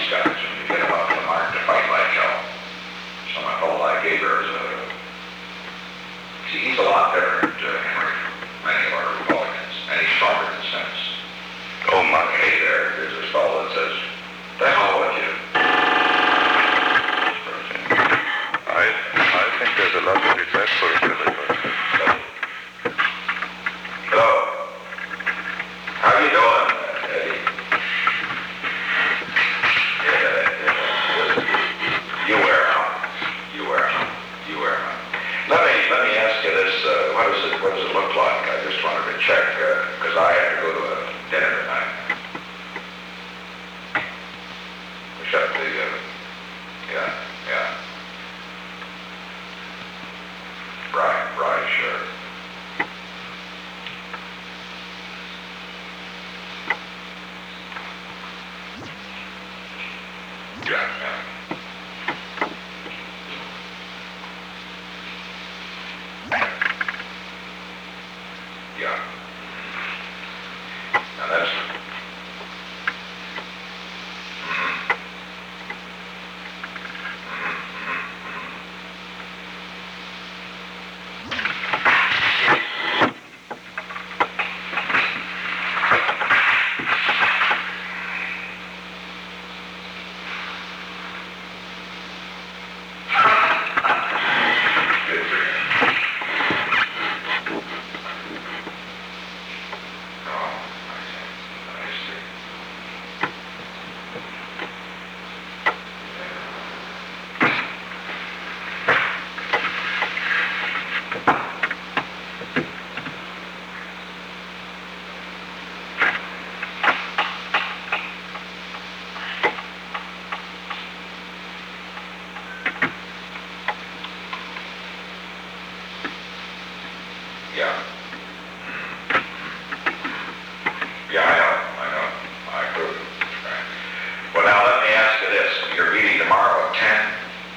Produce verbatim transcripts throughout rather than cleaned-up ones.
these guys when you get them up to the mark to fight like hell. So I told I gave her as a... See, he's a lot different, uh, Henry, from many of our Republicans, and he's stronger than sense. Oh, my. Hey, there, there's this fellow that says, the hell with you. I, I think there's a lot to be said for Hillary. Hello. How you doing, Eddie? Yeah, yeah. You wear out. You wear out. You wear out. Let me let me ask you this. Uh, what does it What does it look like? I just wanted to check because uh, I had to go to a dinner tonight. We shut the. Uh, yeah, yeah. Right, right, sure. Yeah, yeah. Yeah. Now that's... Mm-hmm. Yeah. Yeah, I know, I know. I agree. Right. Well, now let me ask you this. You're meeting tomorrow at ten?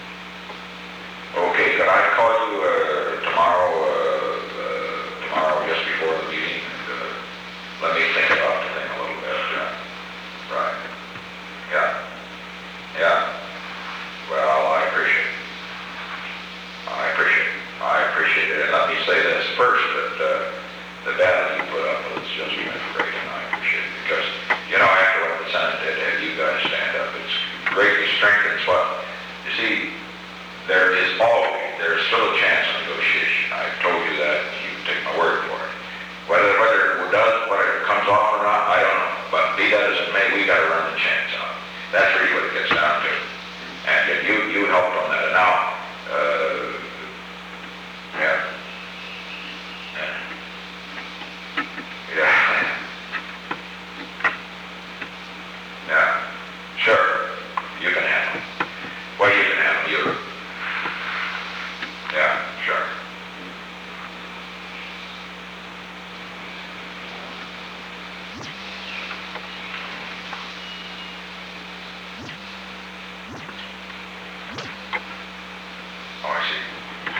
Okay, could I call you uh, tomorrow, uh, uh, tomorrow just before the meeting? And, uh, let me think about the thing a little bit. Yeah. Right. Yeah. Yeah. Well, I appreciate it. I appreciate it. I appreciate it. And let me say this first, that uh, the data you put up has just been great, and I appreciate it. Because, you know, after what the Senate did, have you guys stand up, it's greatly strengthens what, you see, there is always, there's still a chance of negotiation. I've told you that, you can take my word for it. Whether, whether it does, whether it comes off or not, I don't know. But be that as it may, we got to run the chance out. That's really what it gets down to. And uh, you, you helped on that. And now, uh, yeah. Yeah. Yeah. Yeah. Sure. You can handle it. Well, you can handle you. Yeah, sure. Oh, I see.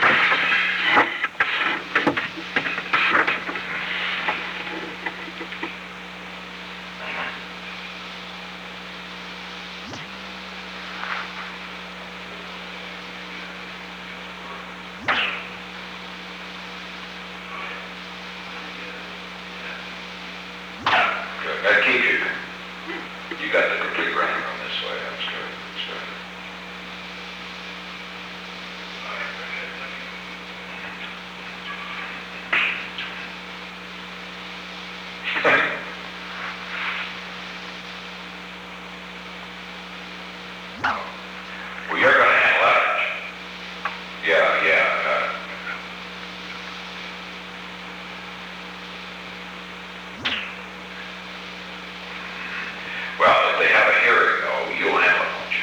Good. That keeps you. You got the complete running room this way. That's good. That's good. Well, you're going to handle that. Yeah, yeah. Uh, well, if they have a hearing, though, you'll handle it, won't you?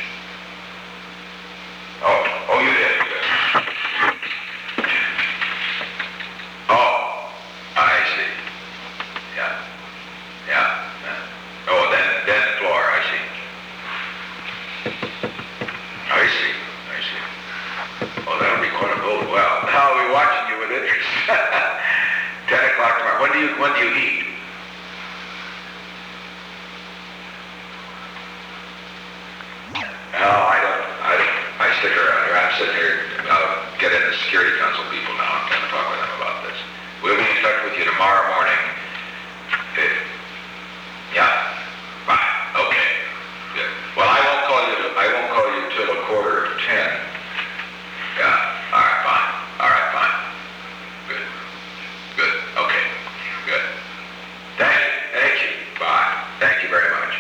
Oh, oh, you did. Good. Oh, I see. Yeah, yeah. yeah. Oh, then, then floor. I see. I see. I see. Oh, that'll be quite a vote. Well, I'll be watching you with interest. Ten o'clock tomorrow. When do you when do you eat? No, I don't, I don't, I stick around here, I'm sitting here, uh, getting the security council people now, I'm gonna talk with them about this. We'll be in touch with you tomorrow morning. Okay. Yeah, fine, okay, good. Well, I won't call you, I won't call you till a quarter to ten. Yeah, all right, fine, all right, fine. Good, good, okay, good. Thank you, thank you, bye, thank you very much.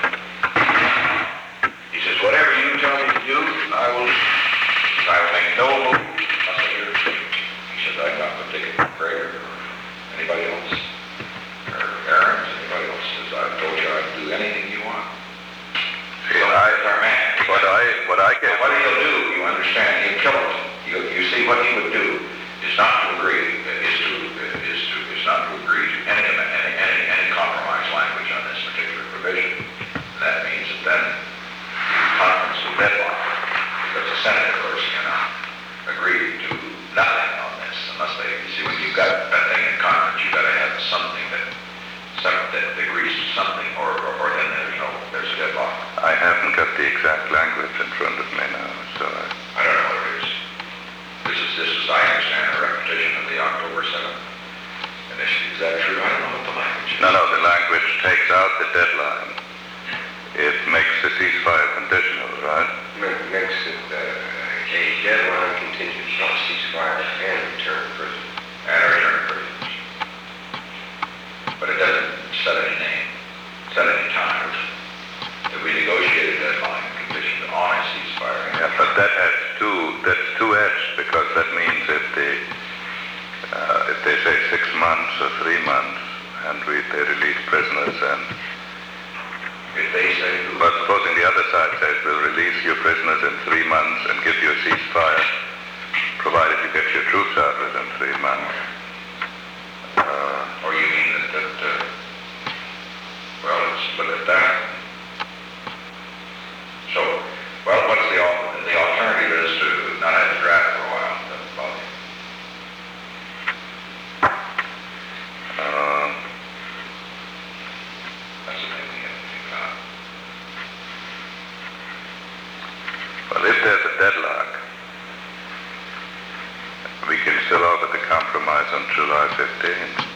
He says, whatever you tell me to do, I will, I will make no move unless I hear it. He says, I'm not going to take it from Craig or anybody else, or Aaron, anybody else. Says, I've told you I'd do anything you want. See, I, our man. what I, what I get... What he'll do, you understand, he'll kill us. You, you see, what he would do is not to agree, is to, is to, is not to agree to any, any, any, any compromise language on this particular provision. That means that then conference will deadlock, because the Senate, of course, cannot agree to nothing on this unless they, you see, when you've got a thing in conference, you've got to have something that, some, that agrees to something, or, or, or then there's no, there's a deadlock. I haven't got the exact language in front of me now, so I... I don't know what it is. This is, this is, I understand, a repetition of the October seventh initiative. Is that true? I don't know what the language is. No, no, the language takes out the deadline. It makes the ceasefire conditional, right? Ma- Makes it uh, a deadline contingent on ceasefire and return of prisoners. And a return of prisoners. But it doesn't set any name, set any time. If we negotiate a deadline conditioned on a ceasefire. Yeah, but that has two, that's two-edged, because that means if they, uh, if they say six months or three months, and we, they release prisoners, and... If they say... But supposing the other side says, we'll release your prisoners in three months and give you a ceasefire, provided you get your troops out within three months. Uh, Or you mean that, that uh, well, let's look at that. So, well, what's the, al- the alternative is to not have the draft for a while. That's about it. uh, That's the thing we have to think about. well, if there's a deadlock, we can still offer the compromise on July fifteenth.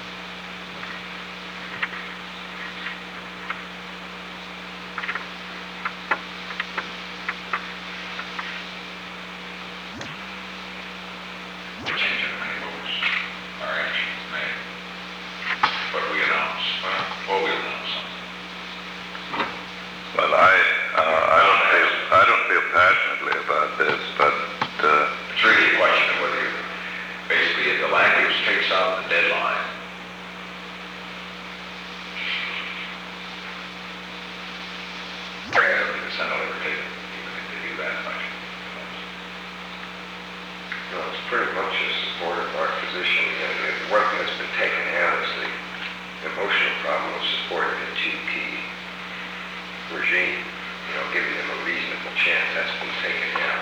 We're changing many rules. Our actions made. But we announce, uh, well, we announce something. Well, I, uh, I don't feel, I don't feel passionately about this, but, uh, It's really a question of whether you, basically, if the language takes out the deadline, I don't think the Senate will ever take, even if they do that much. No, it's pretty much a support of our position, and the work that's been taken out is the emotional problem of supporting the two-key regime, you know, giving them a reasonable chance. That's been taken out.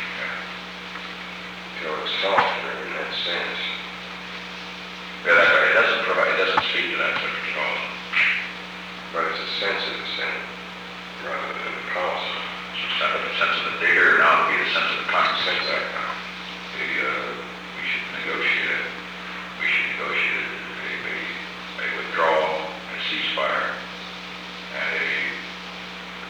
So it's softer in that sense. Yeah, that's right. It doesn't provide, it doesn't speak to that subject at all. But it's a sense of the Senate rather than the policy. It's just kind of a sense of the here now would be the sense of the common sense. Sense that now. The, uh, we should negotiate it. We should negotiate a, a, a withdrawal, a ceasefire, and a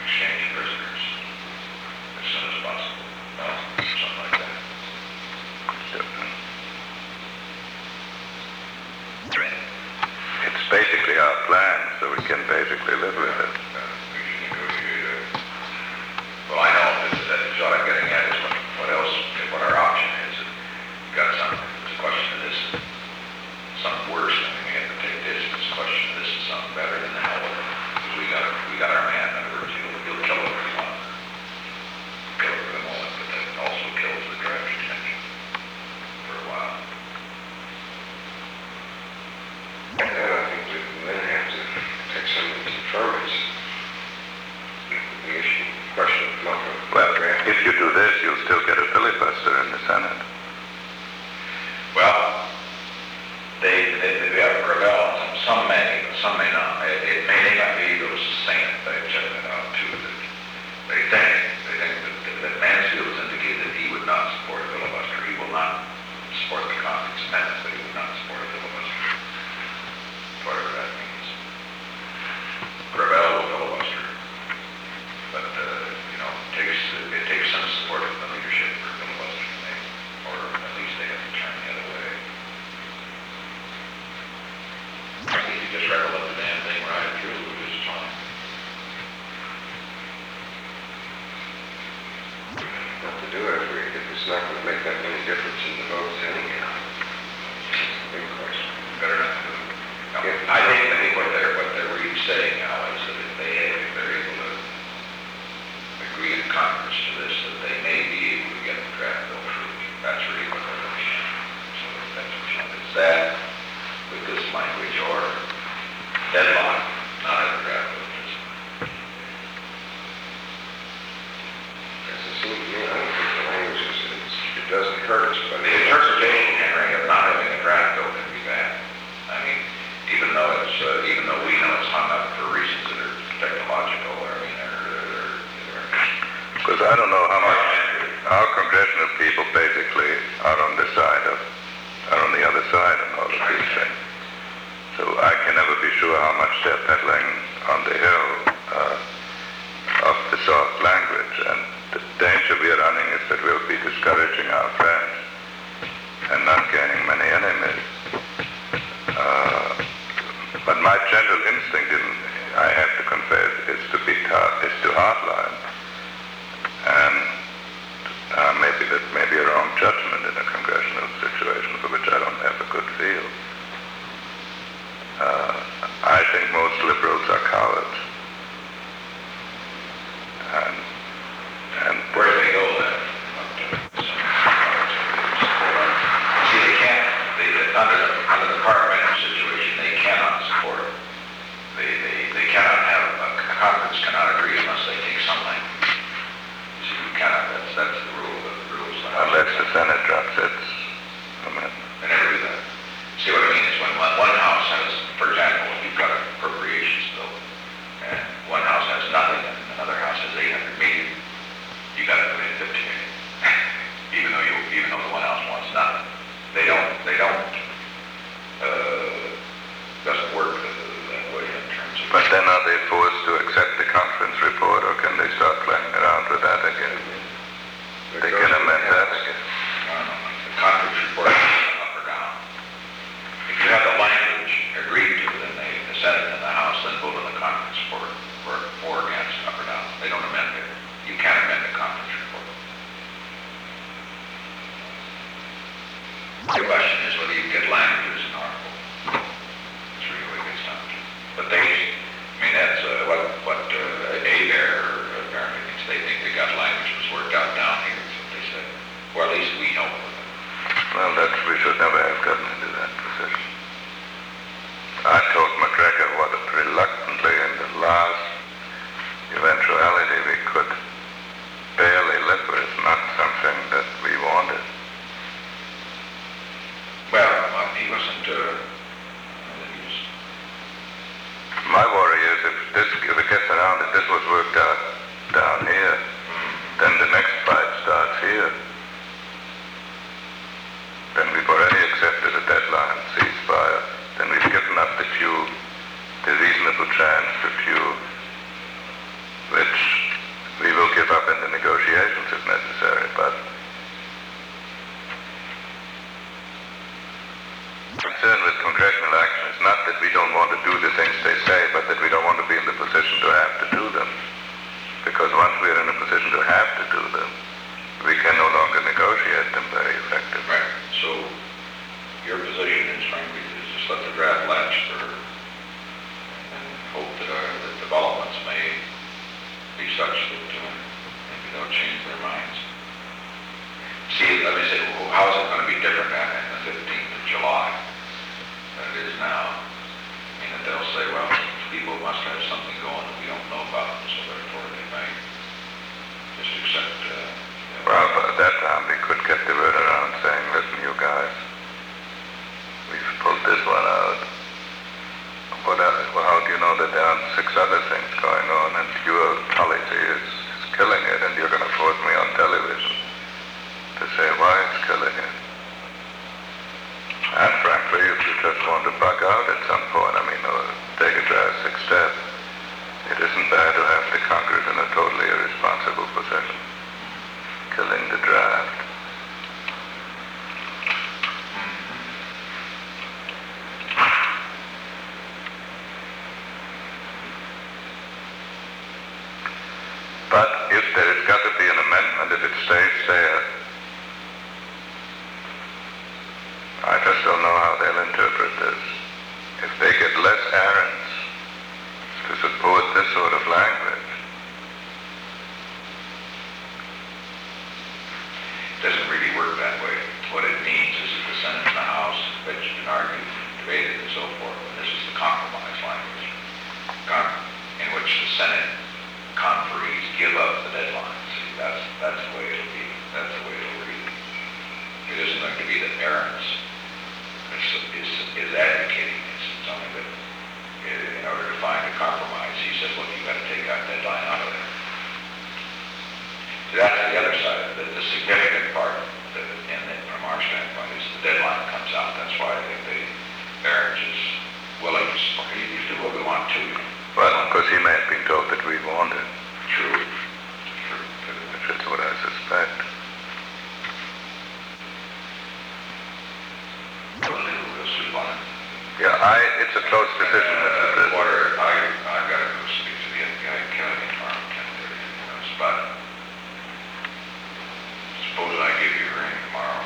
do it if we, if it's not gonna make that many difference in the votes anyhow? Big question. Better not to do it. No, Yeah. I think, I think what they're, what they're really saying now is that if they, if they're able to agree in Congress to this, that they may be able to get the draft bill through. That's really what they're looking at. So that's what you it's that with this language or deadlock, not in the draft bill. just- Because it seems to me, I don't think the language is, it's, it doesn't hurt us, but The interpretation, Henry, of not having a draft bill can be bad. I mean, even though it's, uh, even though we know it's hung up for reasons that are technological, or, I mean, they're, they're, they're Because I don't know how much our congressional people basically are on the side of, are on the other side on all of these things. So I can never be sure how much they're peddling on the hill uh, of the soft language. And the danger we are running is that we'll be discouraging our friends and not gaining many enemies. Uh, but my general instinct, in, I have to confess, is to be tar- is to hardline. And uh, maybe that may be a wrong judgment in a congressional situation for which I don't have a good feel. Uh, I think most liberals are cowards. And, and where do they go then? See, they can't, they, under, under the Carpenter situation, they cannot support it. They, they, they cannot have, a Congress cannot agree unless they take some language. See, you cannot, that's, that's the rule, the rules. of the House. unless the Senate drops its amendment. They never do that. See, what I mean is when one, one house has, for example, if you've got an appropriations bill, and one house has nothing, and another house has eight hundred million, you gotta put in fifty million. even though you, even though the one house wants nothing. They don't, they don't, uh, doesn't work that, that way in terms of. But then are they forced to accept the conference report, or can they start playing around with that again? They can amend that again. Um, the conference report is up or down. If you have the language agreed to, then they, the Senate and the House then vote on the conference for, for, for against, up or down. They don't amend it. You can't amend the conference report. The question is whether you get language as an article. That's really what it gets down to. But they, I mean, that's uh, what, what uh, A there apparently thinks. They think they got language was worked out down here, is what they said. Or at least we know. Well, that's, we should never have gotten into that position. I told McGregor what reluctantly in the last eventuality we could barely live with, not something that we wanted. Well, uh, he wasn't, uh, he was, My worry is if this, if it gets around that this was worked out down here, then the next fight starts here. Then we've already accepted a deadline, ceasefire. Then we've given up the few, the reasonable chance to few, which we will give up in the negotiations if necessary. But concern with congressional action is not that we don't want to do the things they say, but that we don't want to be in the position to have to do them. Because once we are in a position to have to do them, we can no longer negotiate them very effectively. right. So your position is frankly is just let the draft lapse for, and hope that our, that developments may be such that uh, maybe they'll change their minds. See, let me say, well, how is it going to be different on the fifteenth of July than it is now? I mean, that they'll say, well, people must have something going that we don't know about, so therefore they may just accept. Uh, you know, Well, by that time we could get the word around saying, listen, you guys, we've pulled this one out. What else? Well, how do you know that there aren't six other things going on and your policy is, is killing it, and you're going to force me on television to say why it's killing it? And frankly, if you just want to back out at some point, I mean, or take a drastic step, it isn't bad to have the Congress in a totally irresponsible position, killing the draft. But if if there has got to be an amendment, if it stays there, I just don't know how they'll interpret this. If they get less errands to support this sort of language, It doesn't really work that way. What it means is that the Senate and the House have been argued, debated, and so forth, and this is the compromise language, con- in which the Senate conferees give up the deadline. See, that's, that's the way it'll be. That's the way it'll read. It isn't going to be that Aaron's is, is, is advocating this. It's only that uh, in order to find a compromise, he said, look, you've got to take that deadline out of there. So that's the other side. The, the significant part that, in the, from our standpoint is the deadline comes out. That's why I think the marriage is willing to support. You do what we want to. well, because he may have been told that we want it, True. True. which is what I suspect. We'll, we'll sleep on it. Yeah, I, it's a close decision, Mister Uh, President. water, I, I've got to go speak to the guy, Kelly, tomorrow, ten thirty, you know, but suppose I give you a ring tomorrow.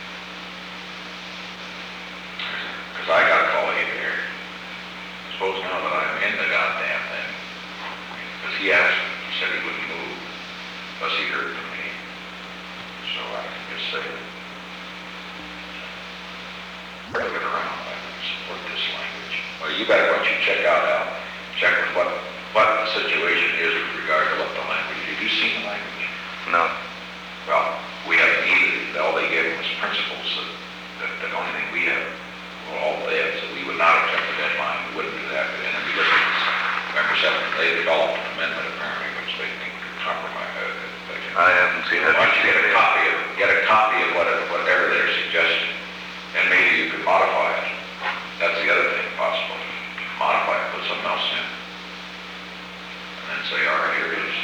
Because I got to call you here. Suppose now that I'm in the goddamn thing, because he asked me, he said he wouldn't move unless he heard from me. So I can just say, bring it around, I can support this language. Well, you better, once you check out, Al, check with what, what the situation is with regard to what the language, have you seen the language? No. Well, we haven't either. All they gave us principles that, that the only thing we have, well, all they have is that we would not accept the deadline, we wouldn't do that, but then if you look at this, remember seven, they developed an amendment apparently, which they think could compromise, uh, they can. I haven't seen it. Why don't you get a copy of, get a copy of what, whatever they're suggesting, and maybe you could modify it. That's the other thing possible. Modify it, put something else in. And then say, all right, here it is.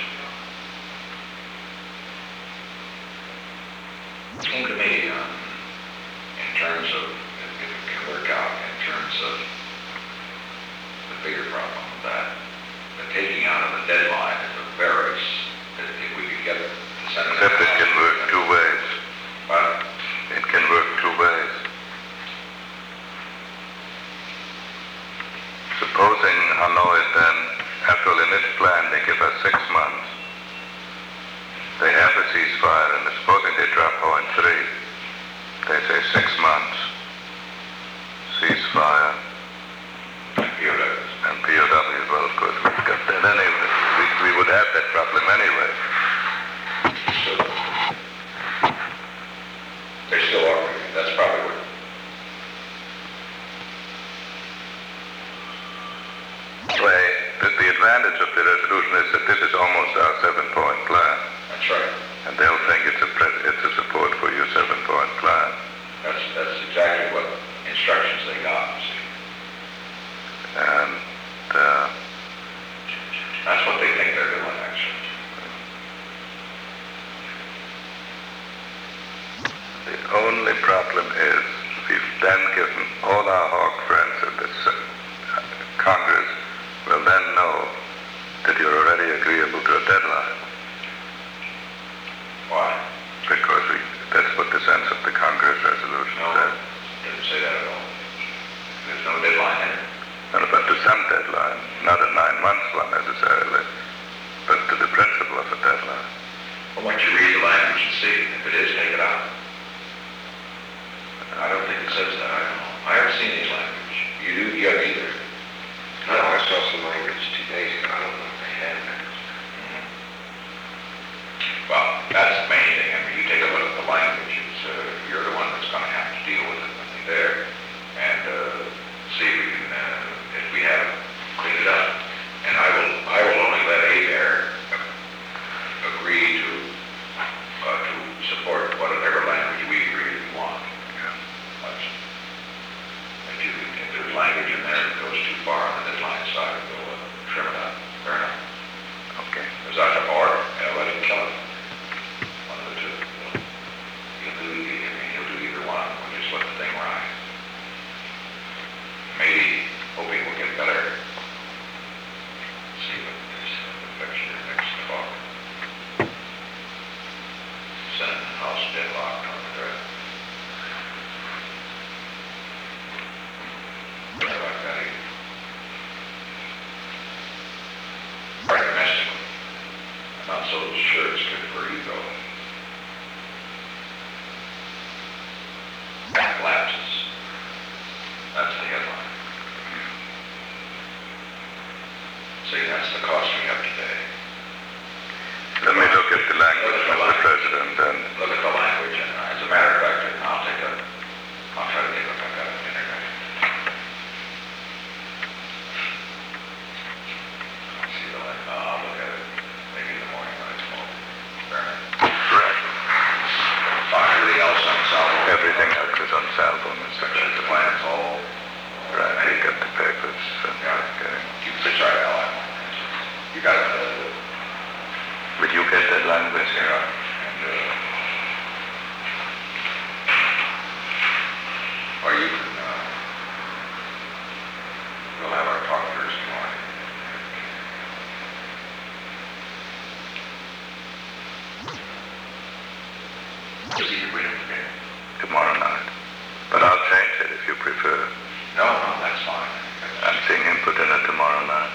It seemed to me, um, in terms of, if if it can work out, in terms of the bigger problem with that, the taking out of the deadline is a very, s- if if we could get the Senate. Except it can work two ways. But, It can work two ways. Supposing Hanoi then, after the initial plan, they give us six months. They have a ceasefire, and supposing they drop point three, they say six months, ceasefire, P O Ws. and P O W. Well, of course, we've got that anyway. We, we would have that problem anyway. So, they're still operating, that's probably what, Anyway, the, the advantage of the resolution is that this is almost our seven-point plan, that's right. and they'll think it's a pre- it's a support for your seven-point plan. That's, that's exactly what instructions they got, see. And uh, That's what they think they're doing, actually. the only problem is we've then given all our hawk friends at the S- Congress will then know that you're already agreeable to a deadline, Why? because we, that's what the sense of the Congress resolution No, says. didn't say that at all. There's no deadline in it. And but to some deadline, not a nine-month one necessarily, but to the principle of a deadline. Well, once you read the language and see, if it is, take it out. I don't think it says that, I don't know. I haven't seen any language. You do, you have either. No, I saw some language two days ago, I don't know if they had that. Well, that's the main thing. I mean, you take a look at the language, it's, uh, you're the one that's gonna have to deal with it when you're there, and, uh, see if we can, uh, if we have it, clean it up. And I will, I will only let A-Bear agree to, uh, to support whatever language we agree we want. That's- If you, if there's language in there that goes too far on the deadline side, we'll uh, trim it up, fair enough. Okay. Is that the board? Yeah, let him kill it. Let Senate and House deadlocked on the threat. What about that either? Right, domestically. I'm not so sure it's good for you, though. Back lapses. That's the headline. See, that's the cost we have today. Let me look at the language, Mister President, and Look at the language, and uh, as a matter of fact, I'll take a, I'll try to take a look at it on the internet. I'll see the, uh, I'll look at it maybe in the morning when I come over. Fair enough. correct. Find everything else on Salvo. Everything else is on salvo, Mister Such as the President. plans all. Right, you got the papers and Yeah. getting. You can try to outline. You got it. Uh, Will you get that language Yeah, here? and, uh, or you can, uh, we'll have our talk Thursday morning. Just you can read it again. Tomorrow night. But I'll change it if you prefer. No, no, that's fine. I'm seeing him for dinner tomorrow night.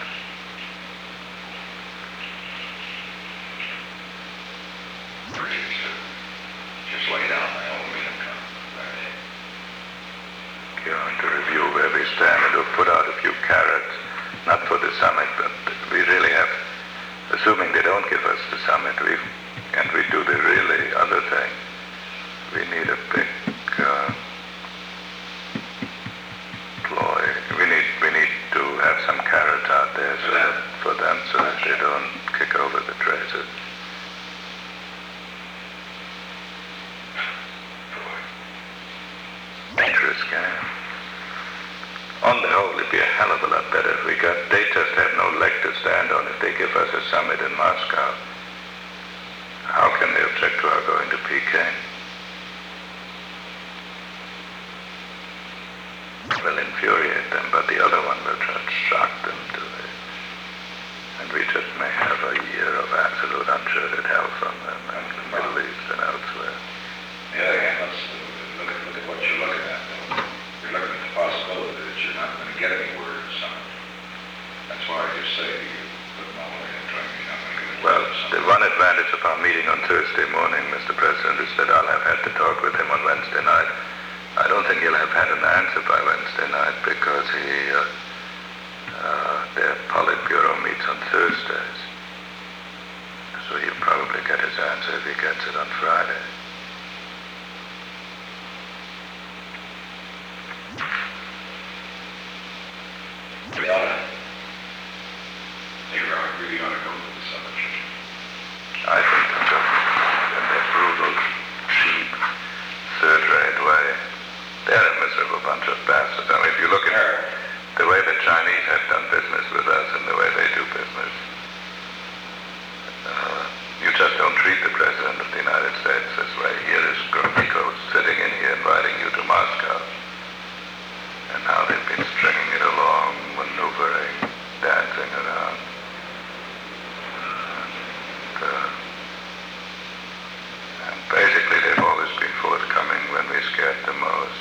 Just lay down my own meeting cup. You're going to review where we stand and to put out a few carrots, not for the summit, but we really have, assuming they don't give us the summit, we and we do the really other thing, we need a big uh, ploy. We need we need to have some carrots out there so that, for them so that they don't kick over the traces. Dangerous game. On the whole, it'd be a hell of a lot better if we got, they just have no leg to stand on if they give us a summit in Moscow. How can they object to our going to Peking? Will infuriate them, but the other one will just shock them to it. And we just may have a year of absolute uncharted hell from them in the Middle East and elsewhere. On the other hand, let's look at, look at what you're looking at, though. You're looking at the possibility that you're not going to get any word at the summit. That's why I just say to you, put them all in and try me, not going to get any Well, word at the the summit. one advantage of our meeting on Thursday morning, Mister President, is that I'll have had to talk with him on Wednesday night. I don't think he'll have had an answer by Wednesday night because he, uh, uh, their Politburo meets on Thursdays. So he'll probably get his answer if he gets it on Friday. We ought to, they really ought to go to the summit. I think the government, in their brutal, cheap, third-rate way, they're a miserable bunch of bastards. I mean, if you look at the way the Chinese have done business with us and the way they do business, uh, you just don't treat the President of the United States this way. Here is Gromyko sitting in here inviting you to Moscow. And now they've been stringing it along, maneuvering, dancing around. And, uh, and basically they've always been forthcoming when we scared the most.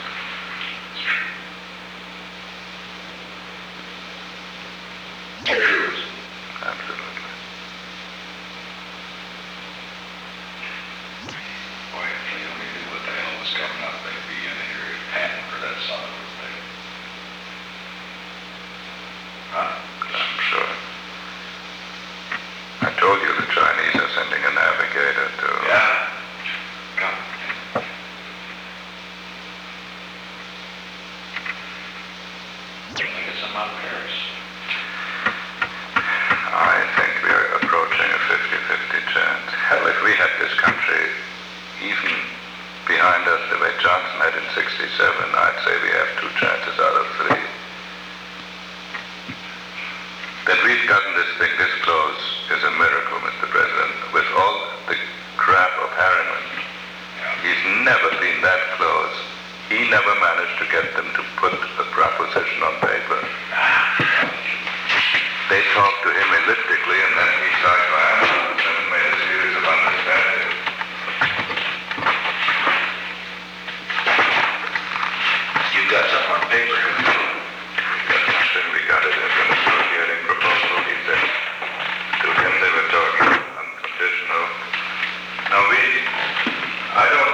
Absolutely. Boy, if they only knew what the hell was coming up, they'd be in here panting for that summit, wouldn't they? Huh? I'm sure. I told you the Chinese are sending a navigator to... Yeah. Come. I think it's in Mount Paris. I think we're approaching a fifty-fifty chance. Hell, if we had this country even behind us the way Johnson had in sixty-seven, I'd say we have two chances out of three. That we've gotten this thing this close is a miracle, Mister President. With all the crap of Harriman, he's never been that close. He never managed to get them to put a proposition on paper. They talked to him elliptically, and then he started to answer and made a series of understandings. I don't